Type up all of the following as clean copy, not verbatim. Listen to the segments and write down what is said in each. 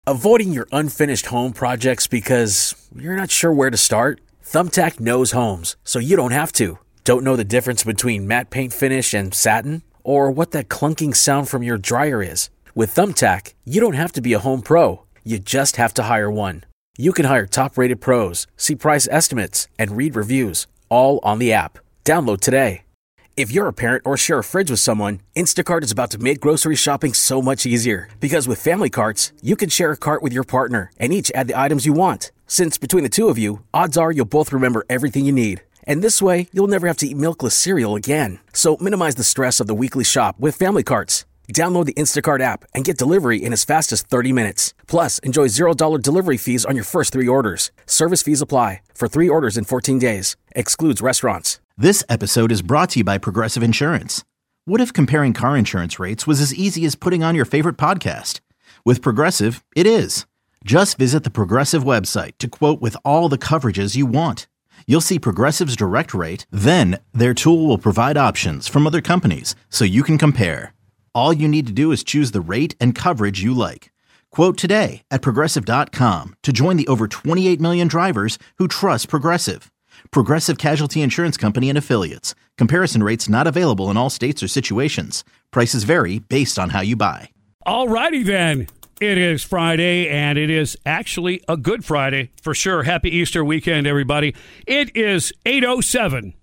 Avoiding your unfinished home projects because you're not sure where to start? Thumbtack knows homes, so you don't have to. Don't know the difference between matte paint finish and satin? Or what that clunking sound from your dryer is? With Thumbtack, you don't have to be a home pro. You just have to hire one. You can hire top-rated pros, see price estimates, and read reviews, all on the app. Download today. If you're a parent or share a fridge with someone, Instacart is about to make grocery shopping so much easier. Because with family carts, you can share a cart with your partner and each add the items you want. Since between the two of you, odds are you'll both remember everything you need. And this way, you'll never have to eat milkless cereal again. So minimize the stress of the weekly shop with family carts. Download the Instacart app and get delivery in as fast as 30 minutes. Plus, enjoy $0 delivery fees on your first 3 orders. Service fees apply. For 3 orders in 14 days. Excludes restaurants. This episode is brought to you by Progressive Insurance. What if comparing car insurance rates was as easy as putting on your favorite podcast? With Progressive, it is. Just visit the Progressive website to quote with all the coverages you want. You'll see Progressive's direct rate, then their tool will provide options from other companies so you can compare. All you need to do is choose the rate and coverage you like. Quote today at Progressive.com to join the over 28 million drivers who trust Progressive. Progressive Casualty Insurance Company and Affiliates. Comparison rates not available in all states or situations. Prices vary based on how you buy. All righty then. It is Friday, and it is actually a good Friday for sure. Happy Easter weekend, everybody. It is 8:07.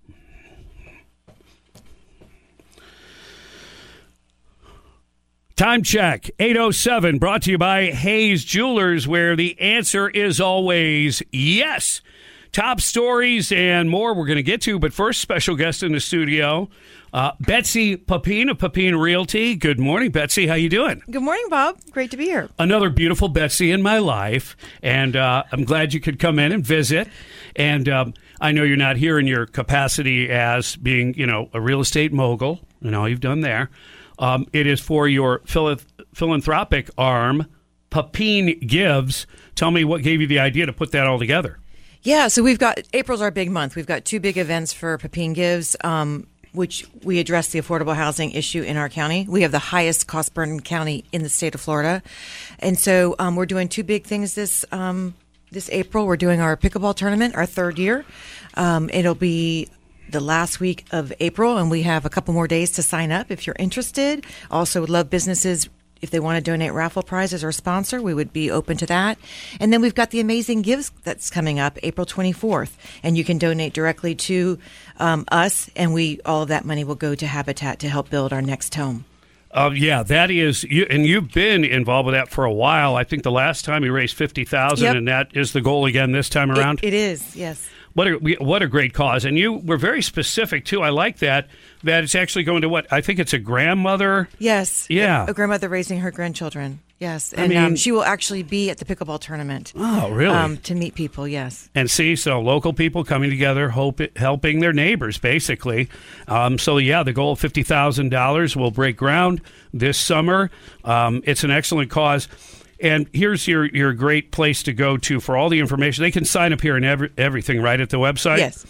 Time check, 8:07, brought to you by Hayes Jewelers, where the answer is always yes. Top stories and more we're going to get to, but first, special guest in the studio, Betsy Papine of Papine Realty. Good morning, Betsy. How you doing? Good morning, Bob. Great to be here. Another beautiful Betsy in my life, and I'm glad you could come in and visit. And I know you're not here in your capacity as being, a real estate mogul and all you've done there. It is for your philanthropic arm, Papine Gives. Tell me what gave you the idea to put that all together. Yeah, so April's our big month. We've got 2 big events for Papine Gives, which we address the affordable housing issue in our county. We have the highest cost burden county in the state of Florida. And so we're doing 2 big things this April. We're doing our pickleball tournament, our 3rd year. It'll be the last week of April, and we have a couple more days to sign up if you're interested. Also would love businesses. If they want to donate raffle prizes or sponsor, we would be open to that. And then we've got the Amazing Gives that's coming up April 24th. And you can donate directly to us, and all of that money will go to Habitat to help build our next home. Yeah, that is, and you've been involved with that for a while. I think the last time you raised $50,000, yep. And that is the goal again this time around? It is, yes. What a great cause. And you were very specific, too. I like that it's actually going to what? I think it's a grandmother. Yes. Yeah. A grandmother raising her grandchildren. Yes. And she will actually be at the pickleball tournament. Oh, really? To meet people, yes. And so local people coming together, helping their neighbors, basically. The goal of $50,000 will break ground this summer. It's an excellent cause. And here's your great place to go to for all the information. They can sign up here and everything, right, at the website? Yes.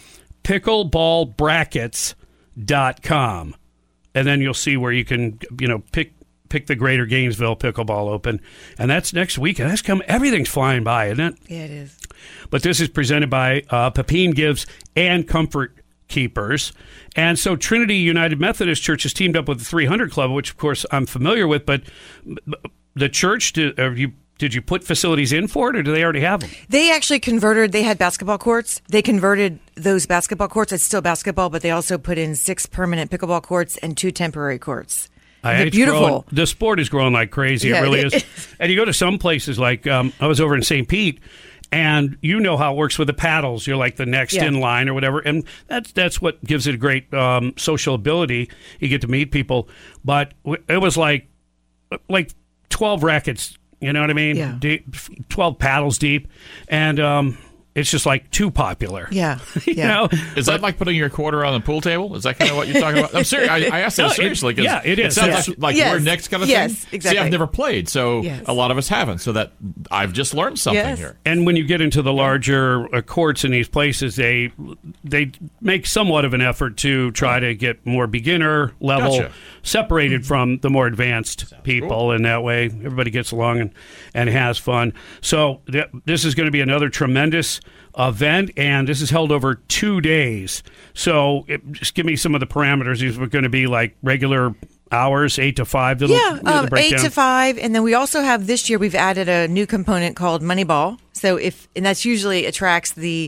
Pickleballbrackets.com. And then you'll see where you can, pick the Greater Gainesville Pickleball Open. And that's next week. And everything's flying by, isn't it? Yeah, it is. But this is presented by Papine Gives and Comfort Keepers. And so Trinity United Methodist Church has teamed up with the 300 Club, which, of course, I'm familiar with, but the church, did you put facilities in for it, or do they already have them? They actually converted. They had basketball courts. They converted those basketball courts. It's still basketball, but they also put in 6 permanent pickleball courts and 2 temporary courts. They're beautiful. The sport is growing like crazy. Yeah, it really is. And you go to some places like I was over in St. Pete, and you know how it works with the paddles. You're like the next in line or whatever, and that's what gives it a great social ability. You get to meet people, but it was like 12 rackets, you know what I mean? Yeah. Deep, 12 paddles deep. And it's just like too popular. Yeah. You know? Is that like putting your quarter on the pool table? Is that kind of what you're talking about? I'm serious. I asked that seriously. Yeah, it is. It sounds like we're next kind of thing. Yes, exactly. See, I've never played, so a lot of us haven't. So that I've just learned something here. And when you get into the larger courts in these places, they make somewhat of an effort to try to get more beginner level separated from the more advanced people, and that way everybody gets along and has fun. So this is going to be another tremendous event, and this is held over 2 days. So just give me some of the parameters. These are going to be like regular hours, 8 to 5. 8 to 5, and then we also have this year we've added a new component called Moneyball. So and that's usually attracts the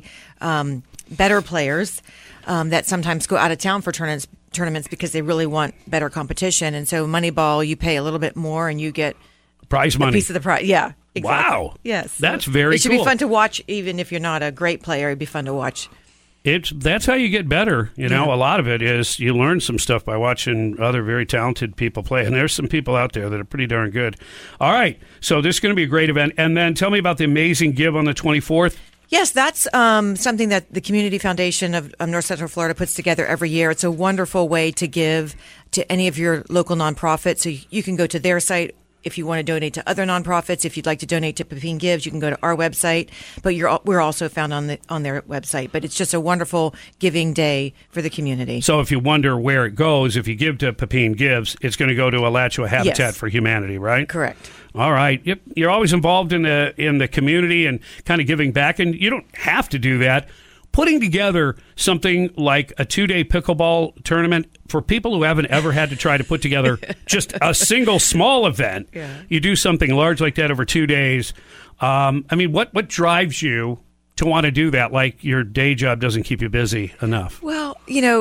better players that sometimes go out of town for tournaments because they really want better competition. And so Moneyball, you pay a little bit more and you get prize money, a piece of the prize. Yeah. Exactly. Wow. Yes. That's very cool. It should be fun to watch, even if you're not a great player. It'd be fun to watch. That's how you get better. You know, a lot of it is you learn some stuff by watching other very talented people play. And there's some people out there that are pretty darn good. All right. So this is going to be a great event. And then tell me about the amazing give on the 24th. Yes, that's something that the Community Foundation of North Central Florida puts together every year. It's a wonderful way to give to any of your local nonprofits. So you can go to their site if you want to donate to other nonprofits. If you'd like to donate to Pepin Gives, you can go to our website. But we're also found on their website. But it's just a wonderful giving day for the community. So if you wonder where it goes, if you give to Pepin Gives, it's going to go to Alachua Habitat for Humanity, right? Correct. All right. Yep. You're always involved in the community and kind of giving back, and you don't have to do that. Putting together something like a 2-day pickleball tournament for people who haven't ever had to try to put together just a single small event. Yeah. You do something large like that over 2 days. I mean, what drives you to want to do that? Like your day job doesn't keep you busy enough. Well,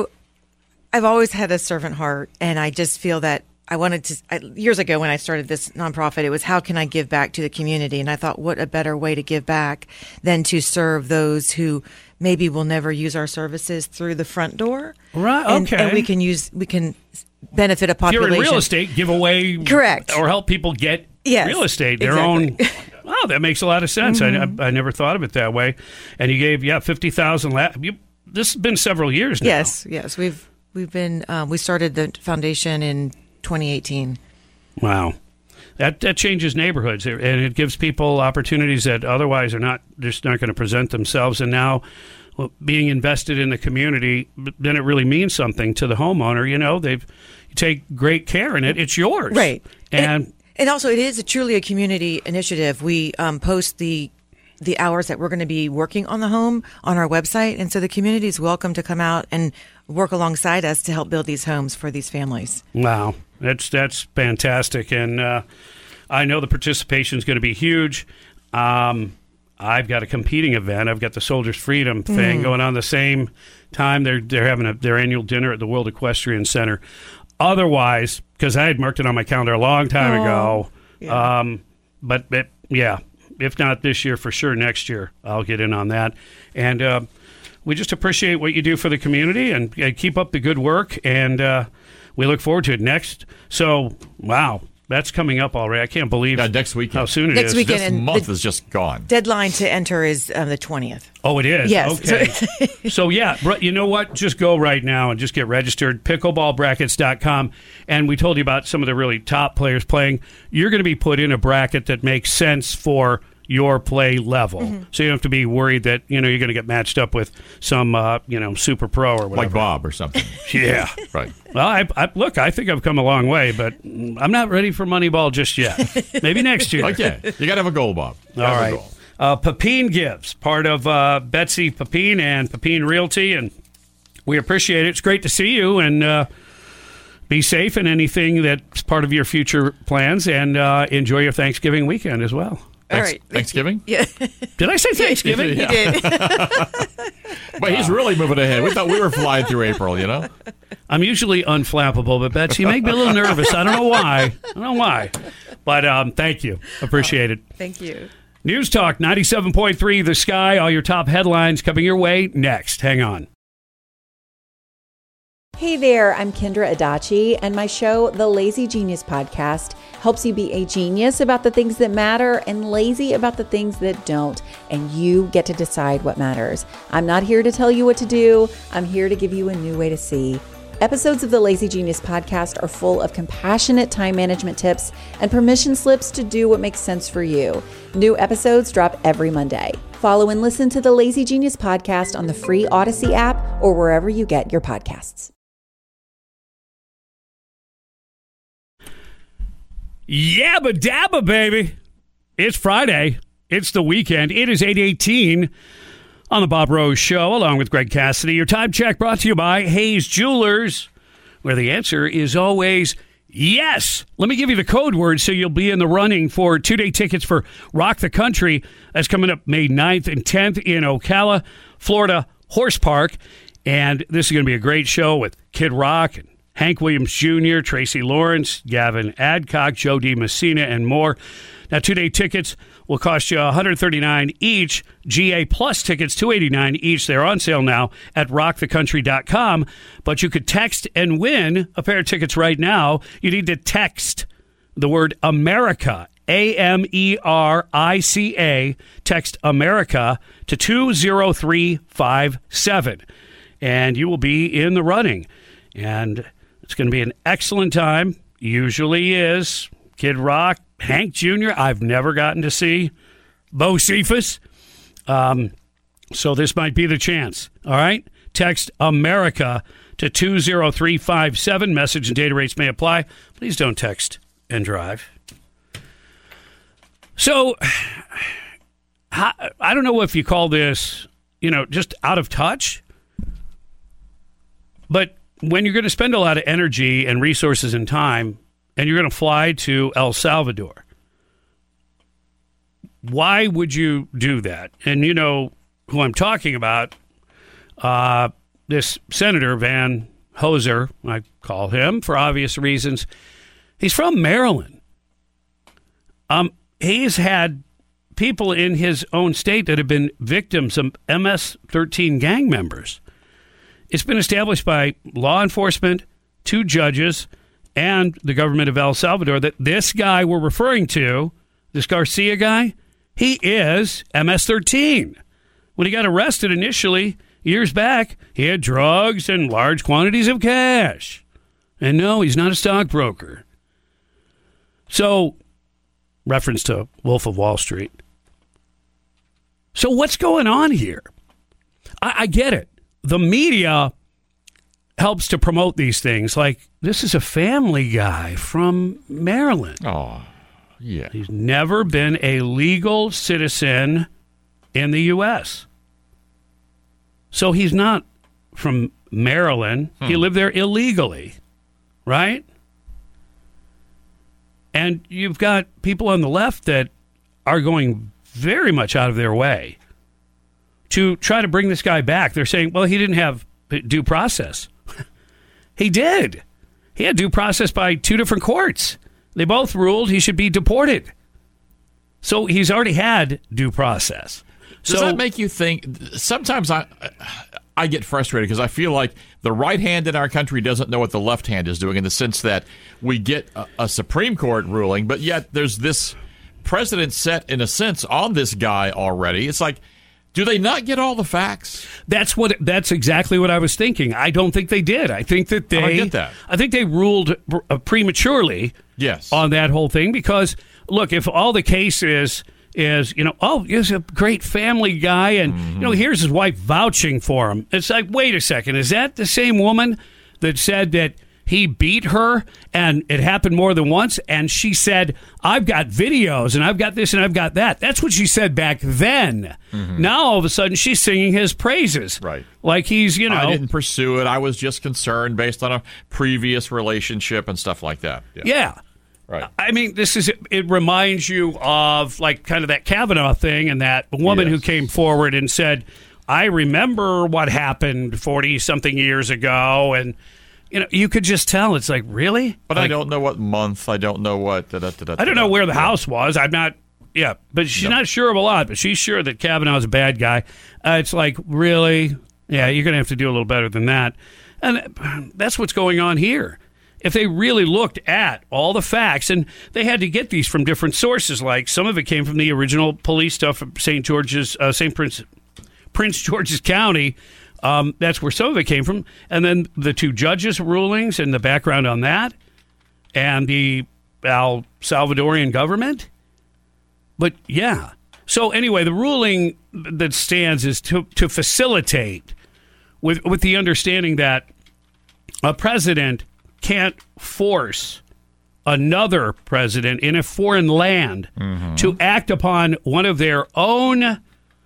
I've always had a servant heart, and I just feel that I wanted to, years ago when I started this nonprofit, it was how can I give back to the community? And I thought, what a better way to give back than to serve those who maybe will never use our services through the front door. Right, okay. And we can benefit a population. If you're in real estate, give away. Correct. Or help people get real estate, their own. Wow, that makes a lot of sense. Mm-hmm. I never thought of it that way. And you gave, $50,000. This has been several years now. Yes. We've been, we started the foundation in 2018. Wow. That changes neighborhoods, and it gives people opportunities that otherwise are just not going to present themselves. And now, being invested in the community, then it really means something to the homeowner. You take great care in it. It's yours, right? And also, it is truly a community initiative. We post the hours that we're going to be working on the home on our website, and so the community is welcome to come out and work alongside us to help build these homes for these families. Wow. That's fantastic, and I know the participation is going to be huge. I've got a competing event. I've got the Soldiers Freedom thing going on the same time. They're having their annual dinner at the World Equestrian Center. Otherwise, because I had marked it on my calendar a long time ago, but if not this year, for sure next year I'll get in on that. And we just appreciate what you do for the community, and keep up the good work, and we look forward to it next. So, wow, that's coming up already. I can't believe next weekend. How soon it next is. Weekend, this month is just gone. Deadline to enter is the 20th. Oh, it is? Yes. Okay. So, you know what? Just go right now and just get registered, pickleballbrackets.com. And we told you about some of the really top players playing. You're going to be put in a bracket that makes sense for your play level. Mm-hmm. So you don't have to be worried that, you're going to get matched up with some, super pro or whatever. Like Bob or something. Yeah. Right. Well, I think I've come a long way, but I'm not ready for Moneyball just yet. Maybe next year. Okay. You got to have a goal, Bob. All right. Pepin Gives, part of Betsy Pepin and Pepin Realty, and we appreciate it. It's great to see you, and be safe in anything that's part of your future plans, and enjoy your Thanksgiving weekend as well. All right. Thanksgiving? Yeah. Did I say Thanksgiving? You did. But he's really moving ahead. We thought we were flying through April, I'm usually unflappable, but Betsy, you make me a little nervous. I don't know why. But thank you. Appreciate it. Thank you. News Talk 97.3 The Sky. All your top headlines coming your way next. Hang on. Hey there, I'm Kendra Adachi, and my show, The Lazy Genius Podcast, helps you be a genius about the things that matter and lazy about the things that don't. and you get to decide what matters. I'm not here to tell you what to do. I'm here to give you a new way to see. Episodes of the Lazy Genius podcast are full of compassionate time management tips and permission slips to do what makes sense for you. New episodes drop every Monday. Follow and listen to the Lazy Genius podcast on the free Odyssey app or wherever you get your podcasts. Yabba dabba, baby. It's Friday. It's the weekend. It is 8:18 on the Bob Rose Show, along with Greg Cassidy. Your time check brought to you by Hayes Jewelers, where the answer is always yes. Let me give you the code word so you'll be in the running for 2-day tickets for Rock the Country. That's coming up May 9th and 10th in Ocala, Florida Horse Park. And this is going to be a great show with Kid Rock and Hank Williams Jr., Tracy Lawrence, Gavin Adcock, Joe D. Messina, and more. Now, 2-day tickets will cost you $139 each. GA Plus tickets, $289 each. They're on sale now at rockthecountry.com. But you could text and win a pair of tickets right now. You need to text the word America, AMERICA. Text America to 20357. And you will be in the running. And it's going to be an excellent time. Usually is. Kid Rock, Hank Jr., I've never gotten to see. Bo Cephas. So this might be the chance. All right? Text America to 20357. Message and data rates may apply. Please don't text and drive. So, I don't know if you call this, just out of touch. But when you're going to spend a lot of energy and resources and time, and you're going to fly to El Salvador, why would you do that? And you know who I'm talking about, this Senator Van Hoser, I call him for obvious reasons. He's from Maryland. He's had people in his own state that have been victims of MS-13 gang members. It's been established by law enforcement, 2 judges, and the government of El Salvador that this guy we're referring to, this Garcia guy, he is MS-13. When he got arrested initially, years back, he had drugs and large quantities of cash. And no, he's not a stockbroker. So, reference to Wolf of Wall Street. So what's going on here? I get it. The media helps to promote these things. Like, this is a family guy from Maryland. Oh, yeah. He's never been a legal citizen in the U.S. So he's not from Maryland. He lived there illegally, right? And you've got people on the left that are going very much out of their way to try to bring this guy back. They're saying, well, he didn't have due process. He did. He had due process by 2 different courts. They both ruled he should be deported. So he's already had due process. Does that make you think? Sometimes I get frustrated because I feel like the right hand in our country doesn't know what the left hand is doing, in the sense that we get a Supreme Court ruling, but yet there's this precedent set, in a sense, on this guy already. It's like, do they not get all the facts? That's exactly what I was thinking. I don't think they did. I think that they. I get that. I think they ruled prematurely. Yes. On that whole thing, because look, if all the case is he's a great family guy, and here's his wife vouching for him. It's like, wait a second, is that the same woman that said that he beat her and it happened more than once? And she said, I've got videos and I've got this and I've got that. That's what she said back then. Mm-hmm. Now all of a sudden she's singing his praises. Right. Like he's, I didn't pursue it. I was just concerned based on a previous relationship and stuff like that. Yeah. Right. I mean, it reminds you of like kind of that Kavanaugh thing, and that woman who came forward and said, I remember what happened 40-something years ago, and you could just tell. It's like, really? But I don't know what month. I don't know what. I don't know where the house was. I'm not. Yeah, but she's not sure of a lot. But she's sure that Kavanaugh's a bad guy. It's like, really? Yeah, you're going to have to do a little better than that. And that's what's going on here. if they really looked at all the facts, and they had to get these from different sources, like some of it came from the original police stuff of St. Prince George's County. That's where some of it came from. And then the two judges' rulings and the background on that, and the El Salvadorian government. But yeah. So anyway, the ruling that stands is to facilitate with the understanding that a president can't force another president in a foreign land to act upon one of their own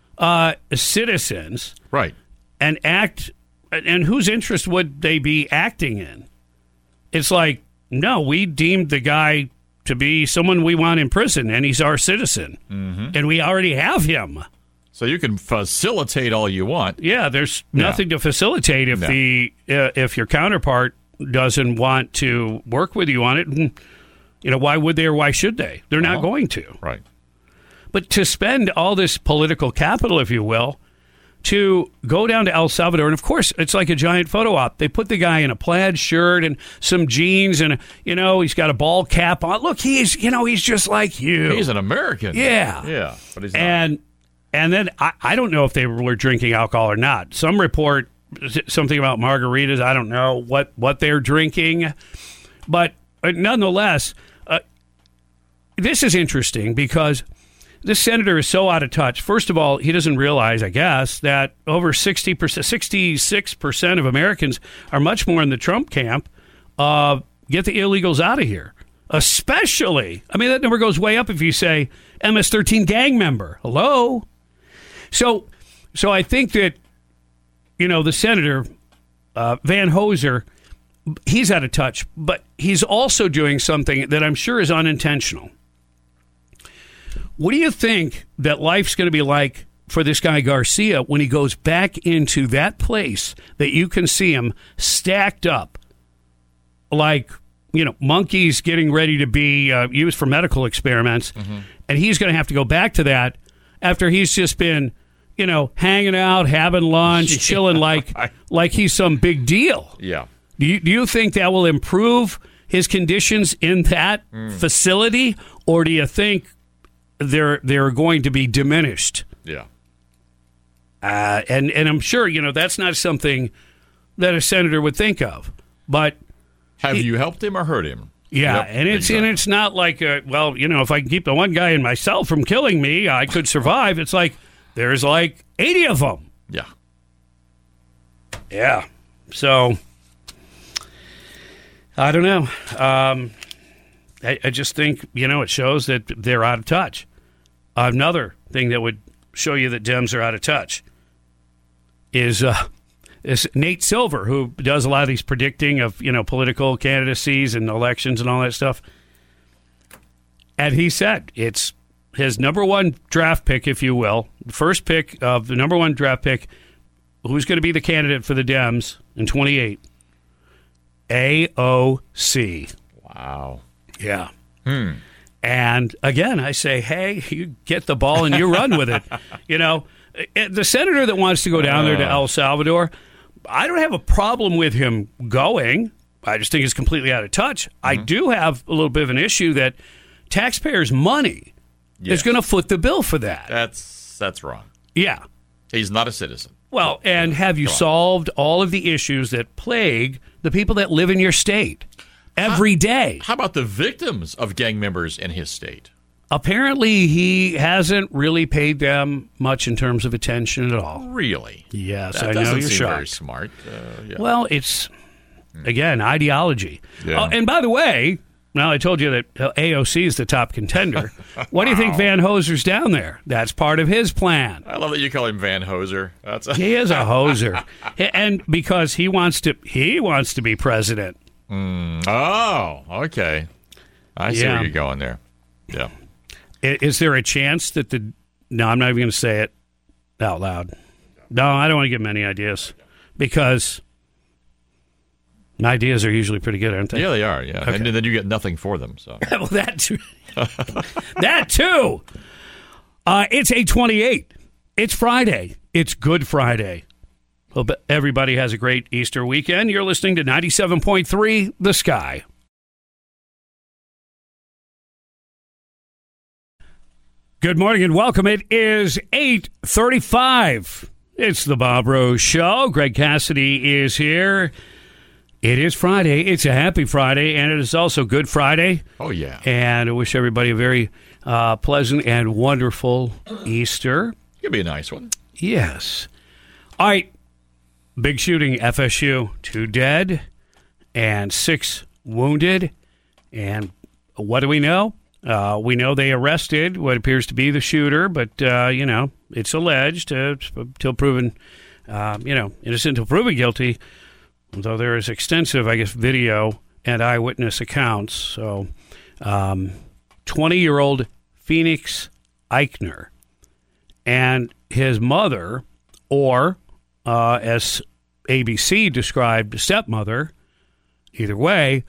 citizens. Right. And whose interest would they be acting in? It's like, no, we deemed the guy to be someone we want in prison, and he's our citizen, and we already have him. So you can facilitate all you want. Yeah, there's nothing to facilitate if if your counterpart doesn't want to work with you on it. And, why would they or why should they? They're not going to. Right. But to spend all this political capital, if you will, to go down to El Salvador, and of course, it's like a giant photo op. They put the guy in a plaid shirt and some jeans, and he's got a ball cap on. Look, he's just like you. He's an American. Yeah, but he's not. And then I don't know if they were drinking alcohol or not. Some report something about margaritas. I don't know what they're drinking, but nonetheless, this is interesting because this senator is so out of touch. First of all, he doesn't realize, I guess, that over 66% of Americans are much more in the Trump camp. Get the illegals out of here. Especially, that number goes way up if you say MS-13 gang member. Hello? So I think that, the senator, Van Holzer, he's out of touch, but he's also doing something that I'm sure is unintentional. What do you think that life's going to be like for this guy Garcia when he goes back into that place that you can see him stacked up like, monkeys getting ready to be used for medical experiments, and he's going to have to go back to that after he's just been, hanging out, having lunch, chilling like he's some big deal. Yeah. Do you think that will improve his conditions in that facility, or do you think they're going to be diminished? Yeah. And I'm sure, that's not something that a senator would think of. But have you helped him or hurt him? Yeah, Yep, and it's not like, if I can keep the one guy and myself from killing me, I could survive. It's like there's like 80 of them. Yeah. Yeah. So I don't know. I just think, it shows that they're out of touch. Another thing that would show you that Dems are out of touch is Nate Silver, who does a lot of these predicting of, political candidacies and elections and all that stuff. And he said it's his number one draft pick, if you will, first pick of the number one draft pick, who's going to be the candidate for the Dems in 28. AOC. Wow. Yeah. And again, I say, hey, you get the ball and you run with it. The senator that wants to go down there to El Salvador, I don't have a problem with him going. I just think he's completely out of touch. I do have a little bit of an issue that taxpayers' money is going to foot the bill for that. That's wrong. Yeah. He's not a citizen. Well, and have you solved all of the issues that plague the people that live in your state every day? How about the victims of gang members in his state? Apparently, he hasn't really paid them much in terms of attention at all. Really? Yes, that I know doesn't you're seem shocked. very smart. Yeah. Well, it's, again, ideology. Yeah. And by the way, now I told you that AOC is the top contender. Why do you think Van Holzer's down there? That's part of his plan. I love that you call him Van Hoser. He is a hoser. And because he wants to be president. Oh, okay. I see where you're going there. Yeah. Is there a chance that no, I'm not even going to say it out loud. No, I don't want to give him any ideas because my ideas are usually pretty good, aren't they? Yeah, they are. Yeah, Okay. and then you get nothing for them. So well, that too. That too. It's 8:28. It's Friday. It's Good Friday. Hope everybody has a great Easter weekend. You're listening to 97.3 The Sky. Good morning and welcome. It is 8:35. It's the Bob Rose Show. Greg Cassidy is here. It is Friday. It's a happy Friday, and it is also Good Friday. Oh, yeah. And I wish everybody a very pleasant and wonderful Easter. It'll be a nice one. Yes. All right. Big shooting, FSU. 2 dead and 6 wounded. And what do we know? We know they arrested what appears to be the shooter, but, it's alleged till proven, innocent till proven guilty, although there is extensive, video and eyewitness accounts. So 20-year-old Phoenix Eichner and his mother, or as ABC described, stepmother, either way,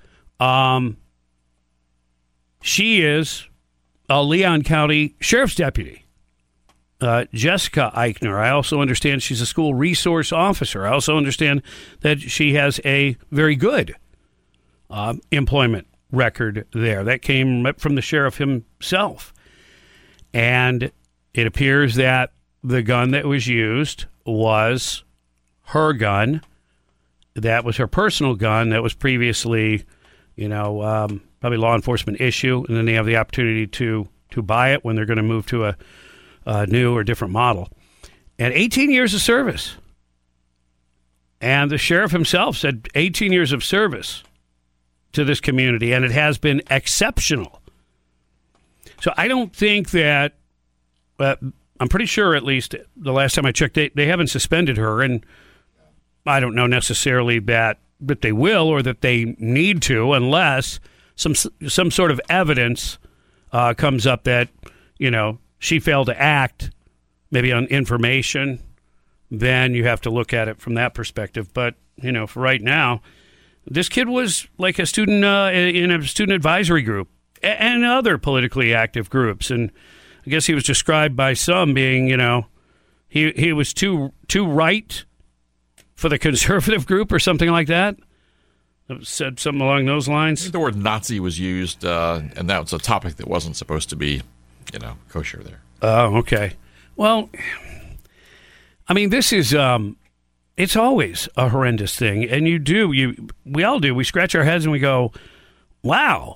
she is a Leon County Sheriff's Deputy, Jessica Eichner. I also understand she's a school resource officer. I also understand that she has a very good employment record there. That came from the sheriff himself. And it appears that the gun that was used was her gun. That was her personal gun that was previously, probably law enforcement issue, and then they have the opportunity to buy it when they're going to move to a new or different model. And 18 years of service. And the sheriff himself said 18 years of service to this community, and it has been exceptional. So I don't think that, I'm pretty sure at least the last time I checked, they haven't suspended her, and I don't know necessarily that they will or that they need to, unless some sort of evidence comes up that, she failed to act, maybe on information. Then you have to look at it from that perspective. But, for right now, this kid was like a student in a student advisory group and other politically active groups. And I guess he was described by some being, he was too right for the conservative group or something like that. Said something along those lines. I think the word Nazi was used, and that was a topic that wasn't supposed to be, kosher there. Oh, okay. Well, this is, it's always a horrendous thing. And we all do. We scratch our heads and we go, wow.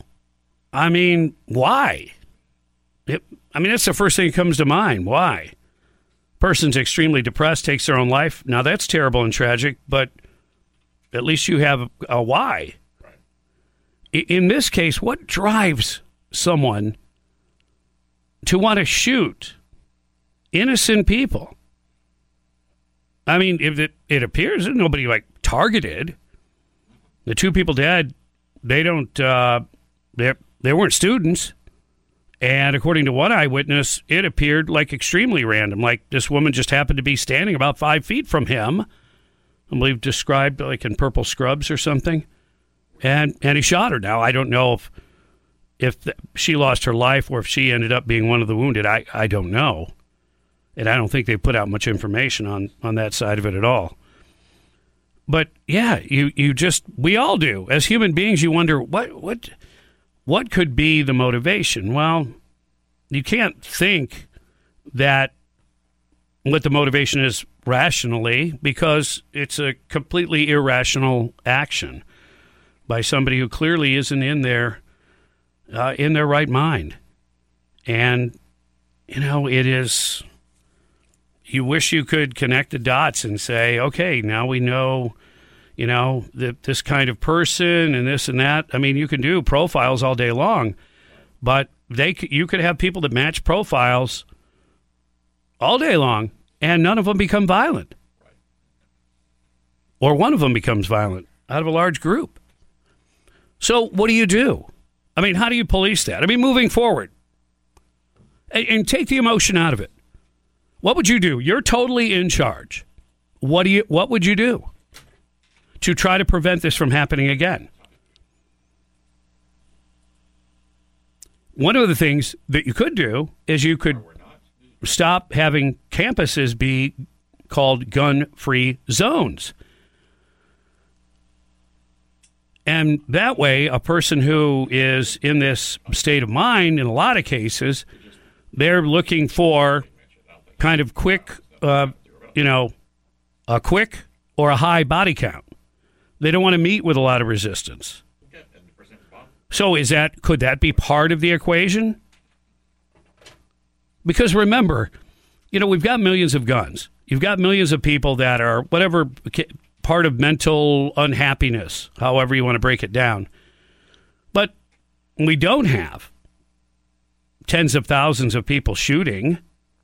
Why? That's the first thing that comes to mind. Why? Person's extremely depressed, takes their own life. Now, that's terrible and tragic, but at least you have a why. Right. In this case, what drives someone to want to shoot innocent people? If it appears that nobody targeted, the 2 people dead, they don't, they weren't students. And according to one eyewitness, it appeared extremely random. This woman just happened to be standing about 5 feet from him. I believe described in purple scrubs or something. And he shot her. Now, I don't know if she lost her life or if she ended up being one of the wounded. I don't know. And I don't think they put out much information on that side of it at all. But, yeah, we all do. As human beings, you wonder, what could be the motivation? Well, you can't think that what the motivation is rationally, because it's a completely irrational action by somebody who clearly isn't in their right mind. And, it is, you wish you could connect the dots and say, okay, now we know, that this kind of person and this and that. You can do profiles all day long, but you could have people that match profiles all day long, and none of them become violent. Or one of them becomes violent out of a large group. So what do you do? How do you police that? Moving forward. And take the emotion out of it. What would you do? You're totally in charge. What would you do to try to prevent this from happening again? One of the things that you could do is you could stop having campuses be called gun-free zones. And that way, a person who is in this state of mind, in a lot of cases, they're looking for kind of quick, a quick or a high body count. They don't want to meet with a lot of resistance. So could that be part of the equation? Because remember, we've got millions of guns. You've got millions of people that are whatever part of mental unhappiness, however you want to break it down. But we don't have tens of thousands of people shooting.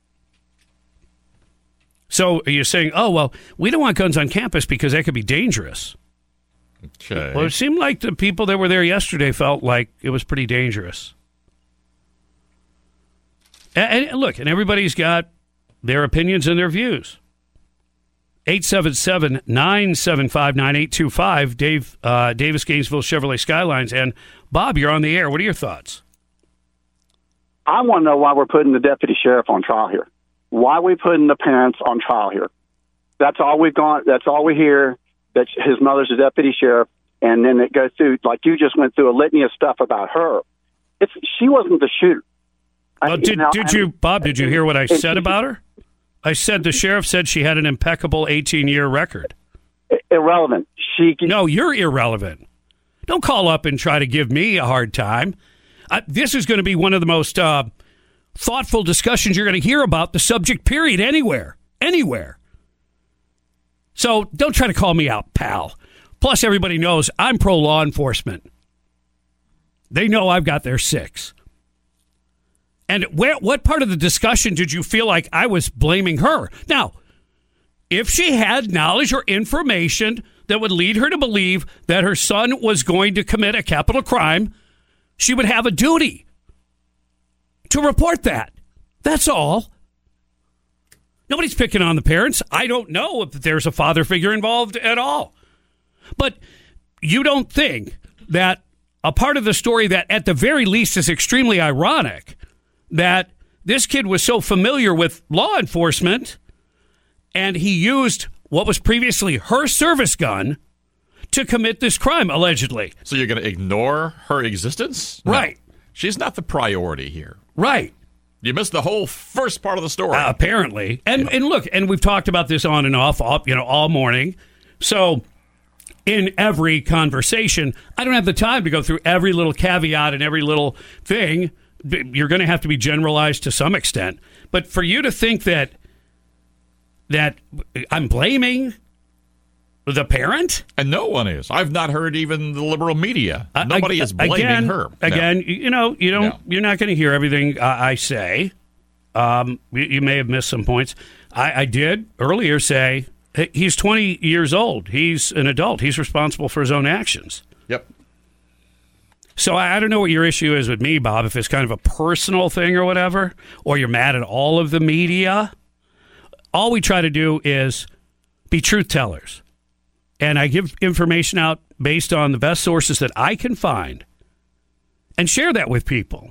So you're saying, oh, well, we don't want guns on campus because that could be dangerous. Okay. Well, it seemed like the people that were there yesterday felt like it was pretty dangerous. And look, and everybody's got their opinions and their views. 877-975-9825, Davis Gainesville Chevrolet Skylines. And Bob, you're on the air. What are your thoughts? I want to know why we're putting the deputy sheriff on trial here. Why are we putting the parents on trial here? That's all we've got. That's all we hear, that his mother's a deputy sheriff. And then it goes through, like you just went through a litany of stuff about her. She wasn't the shooter. Well, did you, Bob, did you hear what I said about her? I said the sheriff said she had an impeccable 18-year record. Irrelevant. No, you're irrelevant. Don't call up and try to give me a hard time. This is going to be one of the most thoughtful discussions you're going to hear about the subject, period, anywhere. So don't try to call me out, pal. Plus, everybody knows I'm pro-law enforcement. They know I've got their six. And what part of the discussion did you feel like I was blaming her? Now, if she had knowledge or information that would lead her to believe that her son was going to commit a capital crime, she would have a duty to report that. That's all. Nobody's picking on the parents. I don't know if there's a father figure involved at all. But you don't think that a part of the story that at the very least is extremely ironic, that this kid was so familiar with law enforcement and he used what was previously her service gun to commit this crime, allegedly. So you're going to ignore her existence? Right. No. She's not the priority here. Right. You missed the whole first part of the story. Apparently. And look, and we've talked about this on and off, all morning. So in every conversation, I don't have the time to go through every little caveat and every little thing. You're going to have to be generalized to some extent. But for you to think that I'm blaming the parent? And no one is. I've not heard even the liberal media. Nobody is blaming her. Again, no. You're not going to hear everything I say. You may have missed some points. I did earlier say he's 20 years old. He's an adult. He's responsible for his own actions. Yep. So I don't know what your issue is with me, Bob, if it's kind of a personal thing or whatever, or you're mad at all of the media. All we try to do is be truth tellers. And I give information out based on the best sources that I can find and share that with people.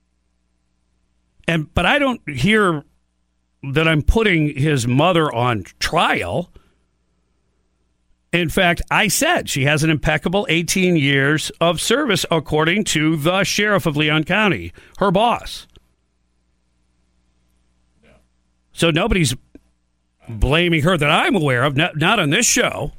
But I don't hear that I'm putting his mother on trial. In fact, I said she has an impeccable 18 years of service, according to the sheriff of Leon County, her boss. So nobody's blaming her that I'm aware of, not on this show.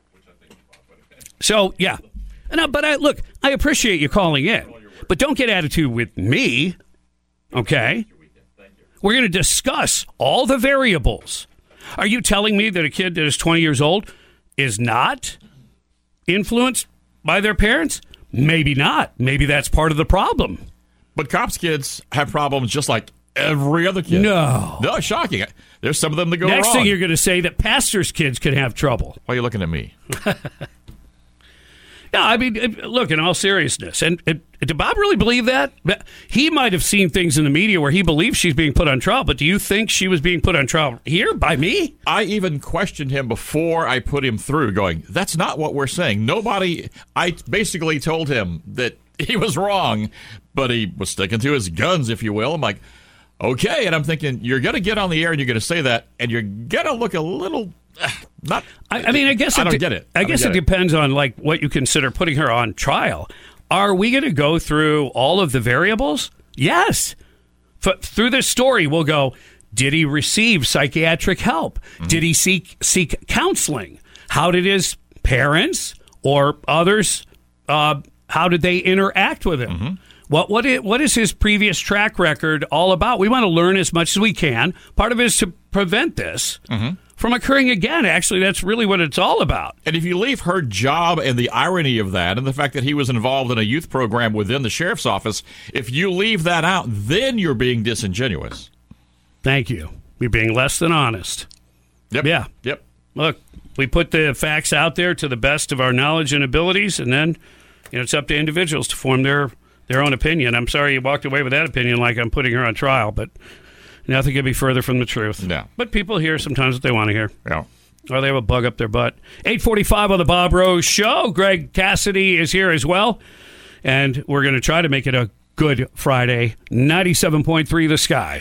So, yeah. But I appreciate you calling in. But don't get attitude with me, okay? We're going to discuss all the variables. Are you telling me that a kid that is 20 years old is not influenced by their parents? Maybe not. Maybe that's part of the problem. But cops' kids have problems just like every other kid. No, shocking. There's some of them that go wrong. Next thing you're going to say that pastors' kids can have trouble. Why are you looking at me? No, I mean, look, in all seriousness, and did Bob really believe that? He might have seen things in the media where he believes she's being put on trial, but do you think she was being put on trial here by me? I even questioned him before I put him through, going, that's not what we're saying. I basically told him that he was wrong, but he was sticking to his guns, if you will. I'm like, Okay, and I'm thinking, you're going to get on the air and you're going to say that, and you're going to look a little... not. I mean, I guess I don't get it. I guess it depends on like what you consider putting her on trial. Are we going to go through all of the variables? Yes. Through this story, we'll go, did he receive psychiatric help? Mm-hmm. Did he seek counseling? How did his parents or others, how did they interact with him? Mm-hmm. What is his previous track record all about? We want to learn as much as we can. Part of it is to prevent this from occurring again. Actually, that's really what it's all about. And if you leave her job and the irony of that and the fact that he was involved in a youth program within the sheriff's office, if you leave that out, then you're being disingenuous. Thank you. You're being less than honest. Yep. Yeah. Yep. Look, we put the facts out there to the best of our knowledge and abilities, and then it's up to individuals to form their own opinion. I'm sorry you walked away with that opinion like I'm putting her on trial, but nothing could be further from the truth. No. But people hear sometimes what they want to hear. Yeah. Or they have a bug up their butt. 8:45 on the Bob Rose Show. Greg Cassidy is here as well. And we're going to try to make it a good Friday. 97.3 The Sky.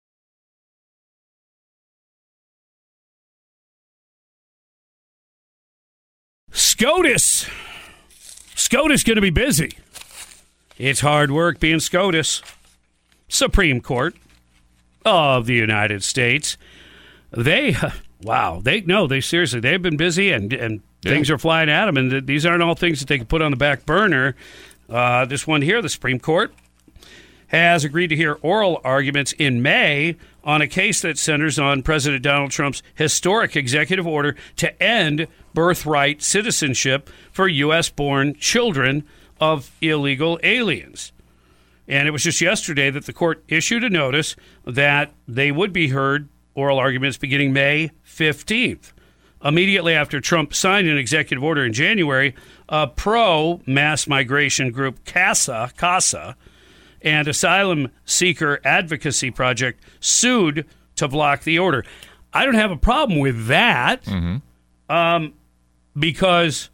SCOTUS. SCOTUS going to be busy. It's hard work being SCOTUS. Supreme Court of the United States. They seriously, they've been busy and things are flying at them. And these aren't all things that they can put on the back burner. This one here, the Supreme Court, has agreed to hear oral arguments in May on a case that centers on President Donald Trump's historic executive order to end birthright citizenship for U.S.-born children of illegal aliens. And it was just yesterday that the court issued a notice that they would be heard oral arguments beginning May 15th. Immediately after Trump signed an executive order in January, a pro-mass migration group, CASA, and Asylum Seeker Advocacy Project sued to block the order. I don't have a problem with that because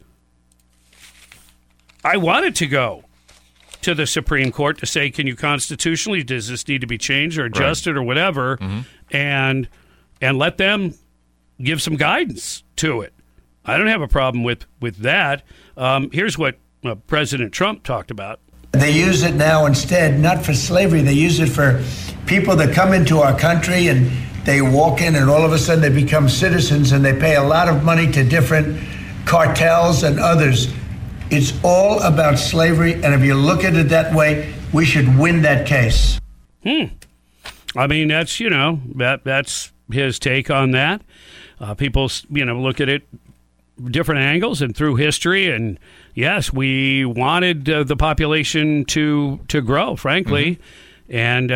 I wanted to go to the Supreme Court to say, can you constitutionally, does this need to be changed or adjusted or whatever, and let them give some guidance to it. I don't have a problem with that. Here's what President Trump talked about. They use it now instead, not for slavery. They use it for people that come into our country and they walk in and all of a sudden they become citizens and they pay a lot of money to different cartels and others. It's all about slavery, and if you look at it that way, we should win that case. I mean, that's, that's his take on that. People, look at it different angles and through history, and yes, we wanted the population to grow, frankly, and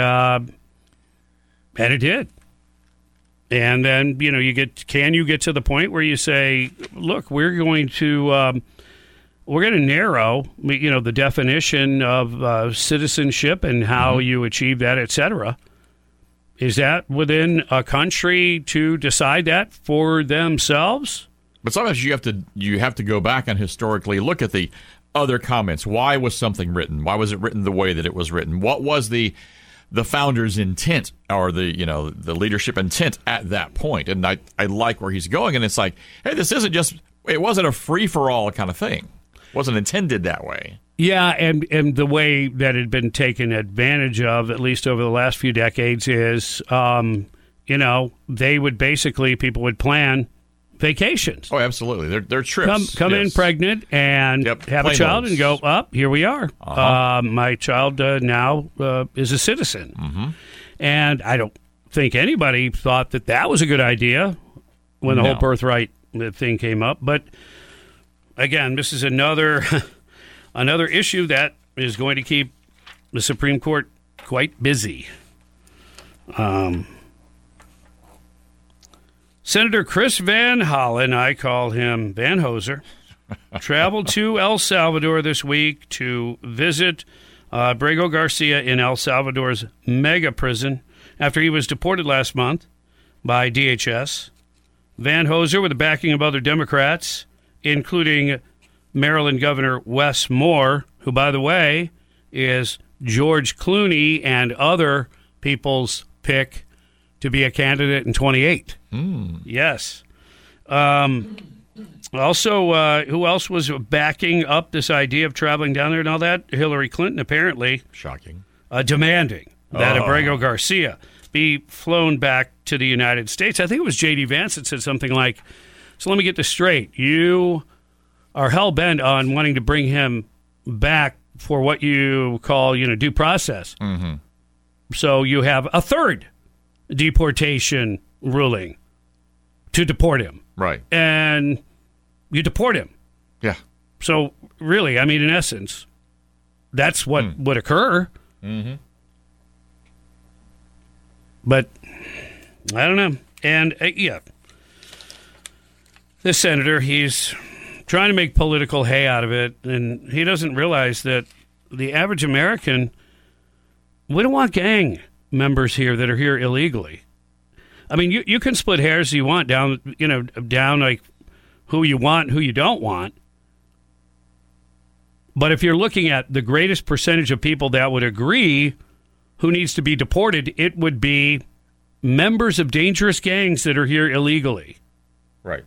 it did. And then, you get to the point where you say, look, we're going to narrow, the definition of citizenship and how you achieve that, et cetera. Is that within a country to decide that for themselves? But sometimes you have to go back and historically look at the other comments. Why was something written? Why was it written the way that it was written? What was the founder's intent or the leadership intent at that point? And I like where he's going. And it's like, hey, it wasn't a free for all kind of thing. It wasn't intended that way. Yeah, and the way that it had been taken advantage of, at least over the last few decades, is, people would plan vacations. Oh, absolutely. They're trips. Come in pregnant and have a child and go, here we are. My child now is a citizen. And I don't think anybody thought that was a good idea when the whole birthright thing came up. But, again, this is another issue that is going to keep the Supreme Court quite busy. Senator Chris Van Hollen, I call him Van Hoser, traveled to El Salvador this week to visit Brago Garcia in El Salvador's mega prison after he was deported last month by DHS. Van Hoser, with the backing of other Democrats, including Maryland Governor Wes Moore, who, by the way, is George Clooney and other people's pick to be a candidate in 28. Yes. Also, who else was backing up this idea of traveling down there and all that? Hillary Clinton, apparently. Shocking. Demanding that Abrego Garcia be flown back to the United States. I think it was J.D. Vance that said something like, so let me get this straight. You are hell-bent on wanting to bring him back for what you call, due process. Mm-hmm. So you have a third deportation ruling to deport him. Right. And you deport him. Yeah. So really, I mean, in essence, that's what would occur. Mm-hmm. But I don't know. And this senator, he's trying to make political hay out of it, and he doesn't realize that the average American, we don't want gang members here that are here illegally. I mean, you can split hairs you want down like who you want and who you don't want. But if you're looking at the greatest percentage of people that would agree who needs to be deported, it would be members of dangerous gangs that are here illegally. Right.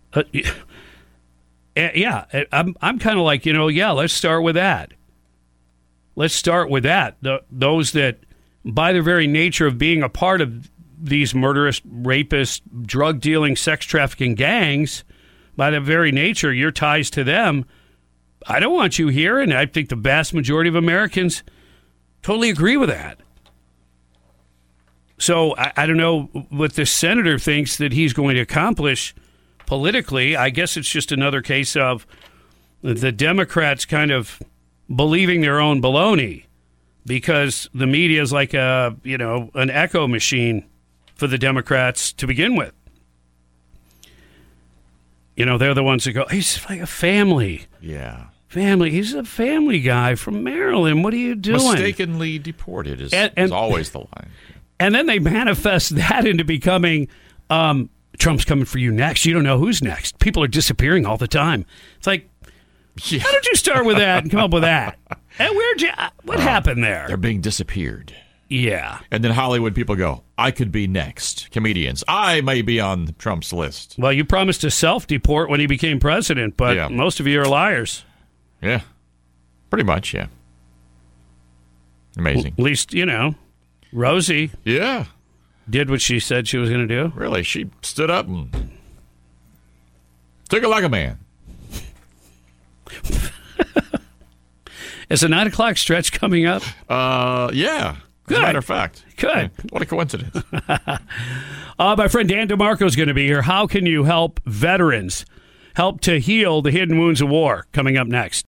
I'm kind of like, let's start with that. Let's start with that. Those that, by their very nature of being a part of these murderous, rapist, drug-dealing, sex trafficking gangs, by their very nature, your ties to them, I don't want you here, and I think the vast majority of Americans totally agree with that. So I don't know what this senator thinks that he's going to accomplish politically. I guess it's just another case of the Democrats kind of believing their own baloney because the media is like an echo machine for the Democrats to begin with. They're the ones that go, he's like a family. Yeah. Family. He's a family guy from Maryland. What are you doing? Mistakenly deported is always the line. And then they manifest that into becoming Trump's coming for you next. You don't know who's next. People are disappearing all the time. It's like, how did you start with that and come up with that? And what happened there? They're being disappeared. Yeah. And then Hollywood people go, I could be next. Comedians, I may be on Trump's list. Well, you promised to self-deport when he became president, but most of you are liars. Yeah. Pretty much, yeah. Amazing. At least, Rosie did what she said she was going to do. Really? She stood up and took it like a man. Is a 9 o'clock stretch coming up? Yeah. Good. As a matter of fact. Good. Yeah, what a coincidence. My friend Dan DeMarco is going to be here. How can you help veterans help to heal the hidden wounds of war? Coming up next.